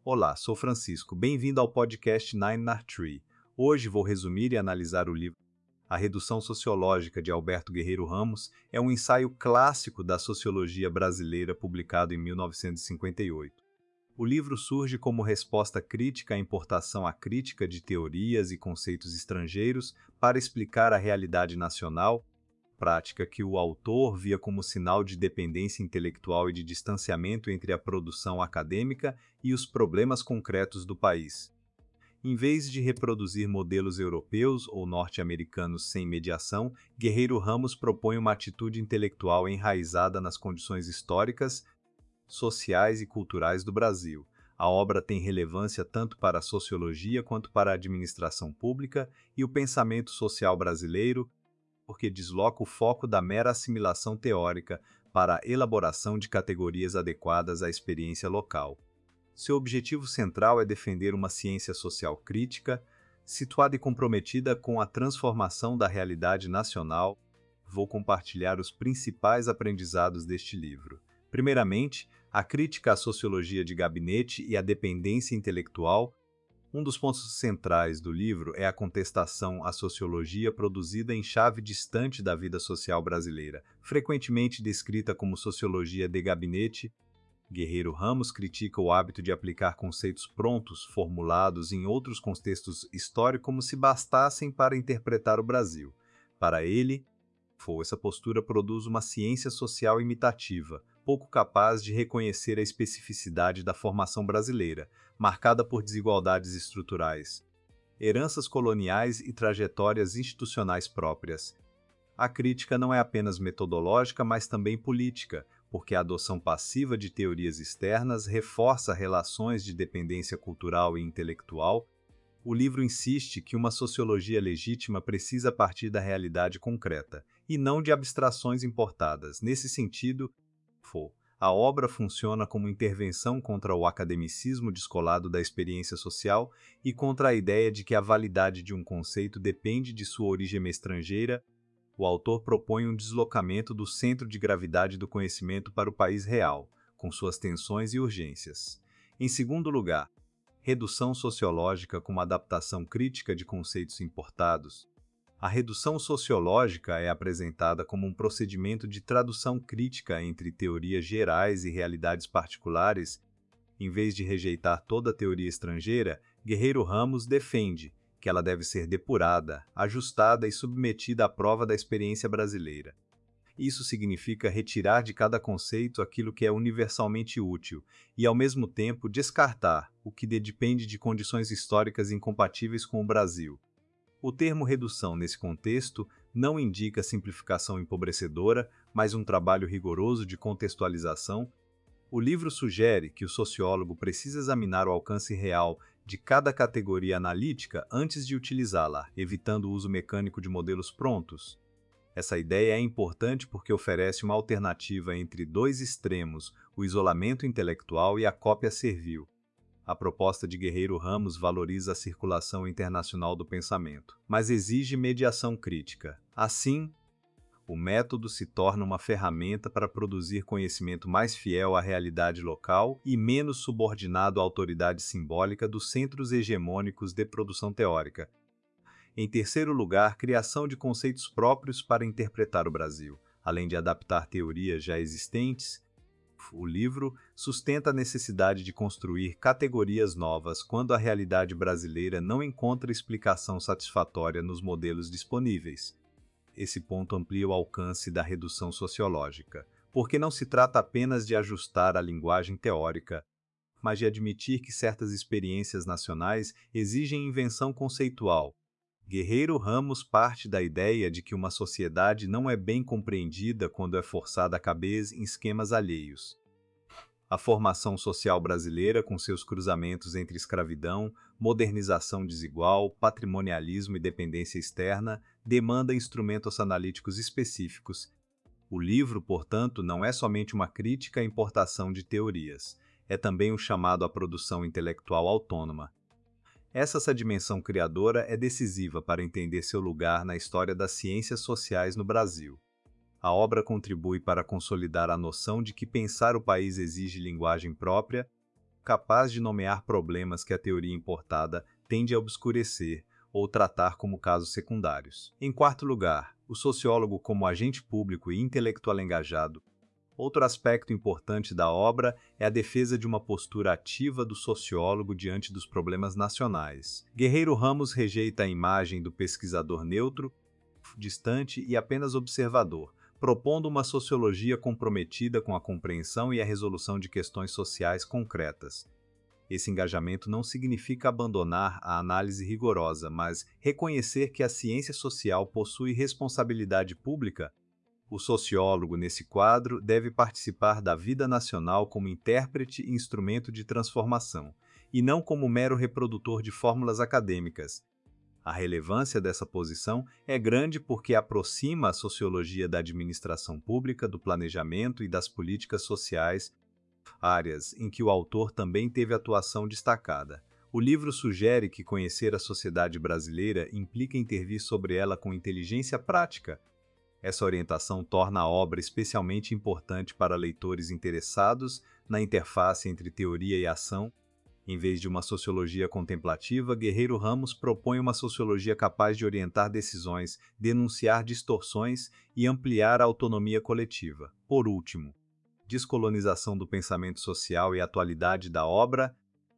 Olá, sou Francisco. Bem-vindo ao podcast Nine Nar Tree. Hoje vou resumir e analisar o livro A Redução Sociológica de Alberto Guerreiro Ramos. É um ensaio clássico da sociologia brasileira publicado em 1958. O livro surge como resposta crítica à importação acrítica de teorias e conceitos estrangeiros para explicar a realidade nacional, prática que o autor via como sinal de dependência intelectual e de distanciamento entre a produção acadêmica e os problemas concretos do país. Em vez de reproduzir modelos europeus ou norte-americanos sem mediação, Guerreiro Ramos propõe uma atitude intelectual enraizada nas condições históricas, sociais e culturais do Brasil. A obra tem relevância tanto para a sociologia quanto para a administração pública e o pensamento social brasileiro, porque desloca o foco da mera assimilação teórica para a elaboração de categorias adequadas à experiência local. Seu objetivo central é defender uma ciência social crítica, situada e comprometida com a transformação da realidade nacional. Vou compartilhar os principais aprendizados deste livro. Primeiramente, a crítica à sociologia de gabinete e à dependência intelectual. Um dos pontos centrais do livro é a contestação à sociologia produzida em chave distante da vida social brasileira, frequentemente descrita como sociologia de gabinete. Guerreiro Ramos critica o hábito de aplicar conceitos prontos, formulados em outros contextos históricos como se bastassem para interpretar o Brasil. Para ele, essa postura produz uma ciência social imitativa, pouco capaz de reconhecer a especificidade da formação brasileira, marcada por desigualdades estruturais, heranças coloniais e trajetórias institucionais próprias. A crítica não é apenas metodológica, mas também política, porque a adoção passiva de teorias externas reforça relações de dependência cultural e intelectual. O livro insiste que uma sociologia legítima precisa partir da realidade concreta, e não de abstrações importadas. Nesse sentido, a obra funciona como intervenção contra o academicismo descolado da experiência social e contra a ideia de que a validade de um conceito depende de sua origem estrangeira. O autor propõe um deslocamento do centro de gravidade do conhecimento para o país real, com suas tensões e urgências. Em segundo lugar, redução sociológica como adaptação crítica de conceitos importados. A redução sociológica é apresentada como um procedimento de tradução crítica entre teorias gerais e realidades particulares. Em vez de rejeitar toda a teoria estrangeira, Guerreiro Ramos defende que ela deve ser depurada, ajustada e submetida à prova da experiência brasileira. Isso significa retirar de cada conceito aquilo que é universalmente útil e, ao mesmo tempo, descartar o que depende de condições históricas incompatíveis com o Brasil. O termo redução, nesse contexto, não indica simplificação empobrecedora, mas um trabalho rigoroso de contextualização. O livro sugere que o sociólogo precisa examinar o alcance real de cada categoria analítica antes de utilizá-la, evitando o uso mecânico de modelos prontos. Essa ideia é importante porque oferece uma alternativa entre dois extremos, o isolamento intelectual e a cópia servil. A proposta de Guerreiro Ramos valoriza a circulação internacional do pensamento, mas exige mediação crítica. Assim, o método se torna uma ferramenta para produzir conhecimento mais fiel à realidade local e menos subordinado à autoridade simbólica dos centros hegemônicos de produção teórica. Em terceiro lugar, criação de conceitos próprios para interpretar o Brasil. Além de adaptar teorias já existentes, o livro sustenta a necessidade de construir categorias novas quando a realidade brasileira não encontra explicação satisfatória nos modelos disponíveis. Esse ponto amplia o alcance da redução sociológica, porque não se trata apenas de ajustar a linguagem teórica, mas de admitir que certas experiências nacionais exigem invenção conceitual. Guerreiro Ramos parte da ideia de que uma sociedade não é bem compreendida quando é forçada a caber em esquemas alheios. A formação social brasileira, com seus cruzamentos entre escravidão, modernização desigual, patrimonialismo e dependência externa, demanda instrumentos analíticos específicos. O livro, portanto, não é somente uma crítica à importação de teorias, é também um chamado à produção intelectual autônoma. Essa dimensão criadora é decisiva para entender seu lugar na história das ciências sociais no Brasil. A obra contribui para consolidar a noção de que pensar o país exige linguagem própria, capaz de nomear problemas que a teoria importada tende a obscurecer ou tratar como casos secundários. Em quarto lugar, o sociólogo como agente público e intelectual engajado. Outro aspecto importante da obra é a defesa de uma postura ativa do sociólogo diante dos problemas nacionais. Guerreiro Ramos rejeita a imagem do pesquisador neutro, distante e apenas observador, propondo uma sociologia comprometida com a compreensão e a resolução de questões sociais concretas. Esse engajamento não significa abandonar a análise rigorosa, mas reconhecer que a ciência social possui responsabilidade pública. O sociólogo, nesse quadro, deve participar da vida nacional como intérprete e instrumento de transformação, e não como mero reprodutor de fórmulas acadêmicas. A relevância dessa posição é grande porque aproxima a sociologia da administração pública, do planejamento e das políticas sociais, áreas em que o autor também teve atuação destacada. O livro sugere que conhecer a sociedade brasileira implica intervir sobre ela com inteligência prática. Essa orientação torna a obra especialmente importante para leitores interessados na interface entre teoria e ação. Em vez de uma sociologia contemplativa, Guerreiro Ramos propõe uma sociologia capaz de orientar decisões, denunciar distorções e ampliar a autonomia coletiva. Por último, descolonização do pensamento social e atualidade da obra.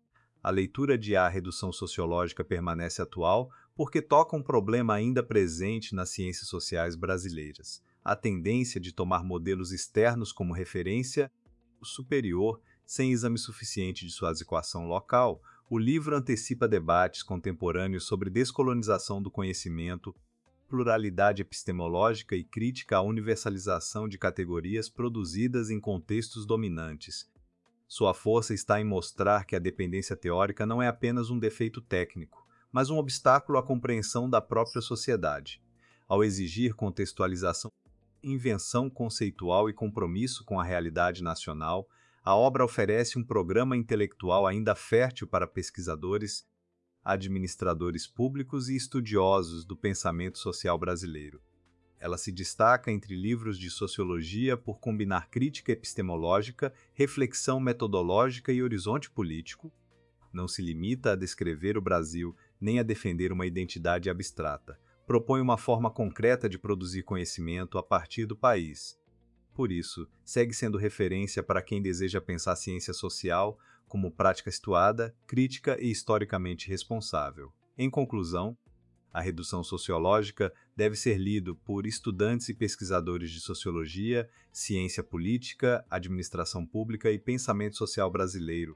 A leitura de A Redução Sociológica permanece atual porque toca um problema ainda presente nas ciências sociais brasileiras: a tendência de tomar modelos externos como referência superior, sem exame suficiente de sua adequação local. O livro antecipa debates contemporâneos sobre descolonização do conhecimento, pluralidade epistemológica e crítica à universalização de categorias produzidas em contextos dominantes. Sua força está em mostrar que a dependência teórica não é apenas um defeito técnico, mas um obstáculo à compreensão da própria sociedade. Ao exigir contextualização, invenção conceitual e compromisso com a realidade nacional, a obra oferece um programa intelectual ainda fértil para pesquisadores, administradores públicos e estudiosos do pensamento social brasileiro. Ela se destaca entre livros de sociologia por combinar crítica epistemológica, reflexão metodológica e horizonte político. Não se limita a descrever o Brasil, nem a defender uma identidade abstrata. Propõe uma forma concreta de produzir conhecimento a partir do país. Por isso, segue sendo referência para quem deseja pensar ciência social como prática situada, crítica e historicamente responsável. Em conclusão, A Redução Sociológica deve ser lido por estudantes e pesquisadores de sociologia, ciência política, administração pública e pensamento social brasileiro,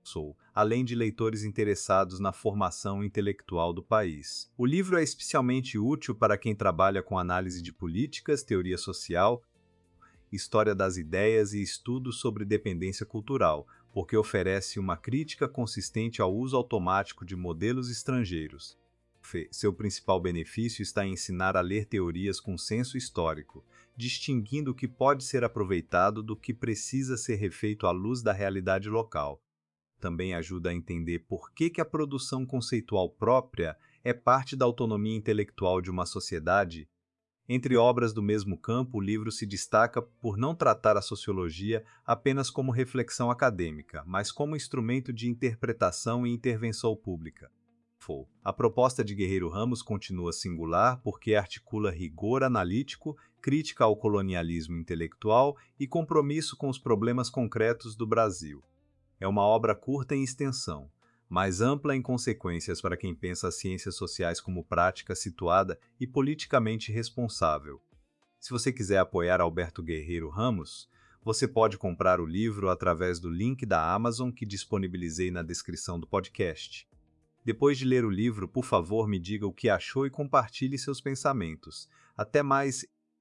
além de leitores interessados na formação intelectual do país. O livro é especialmente útil para quem trabalha com análise de políticas, teoria social, história das ideias e estudos sobre dependência cultural, porque oferece uma crítica consistente ao uso automático de modelos estrangeiros. Seu principal benefício está em ensinar a ler teorias com senso histórico, distinguindo o que pode ser aproveitado do que precisa ser refeito à luz da realidade local. Também ajuda a entender por que a produção conceitual própria é parte da autonomia intelectual de uma sociedade. Entre obras do mesmo campo, o livro se destaca por não tratar a sociologia apenas como reflexão acadêmica, mas como instrumento de interpretação e intervenção pública. A proposta de Guerreiro Ramos continua singular porque articula rigor analítico, crítica ao colonialismo intelectual e compromisso com os problemas concretos do Brasil. É uma obra curta em extensão, mas ampla em consequências para quem pensa as ciências sociais como prática situada e politicamente responsável. Se você quiser apoiar Alberto Guerreiro Ramos, você pode comprar o livro através do link da Amazon que disponibilizei na descrição do podcast. Depois de ler o livro, por favor, me diga o que achou e compartilhe seus pensamentos. Até mais!